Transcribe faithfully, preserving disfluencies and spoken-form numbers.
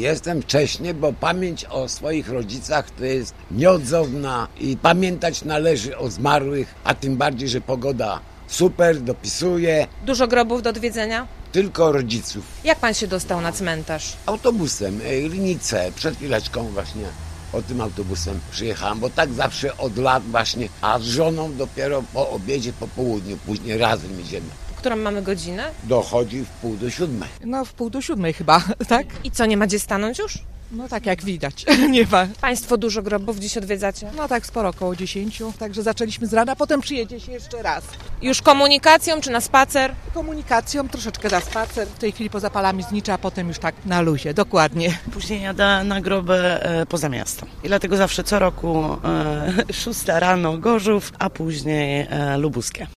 jestem wcześnie, bo pamięć o swoich rodzicach to jest nieodzowna i pamiętać należy o zmarłych, a tym bardziej, że pogoda super, dopisuje. Dużo grobów do odwiedzenia? Tylko rodziców. Jak pan się dostał na cmentarz? Autobusem, Rinice, przed chwileczką właśnie o tym autobusem przyjechałem, bo tak zawsze od lat właśnie, a z żoną dopiero po obiedzie, po południu, później razem idziemy. Którą mamy godzinę? Dochodzi w pół do siódmej. No w pół do siódmej chyba, tak? I co, nie ma gdzie stanąć już? No tak jak widać, nie ma. Państwo dużo grobów dziś odwiedzacie? No tak sporo, około dziesięciu, także zaczęliśmy z rana, potem przyjedzie się jeszcze raz. Już komunikacją czy na spacer? Komunikacją, troszeczkę na spacer, w tej chwili poza palami znicza, a potem już tak na luzie, dokładnie. Później jadę na groby e, poza miasto. I dlatego zawsze co roku e, szósta rano Gorzów, a później e, Lubuskie.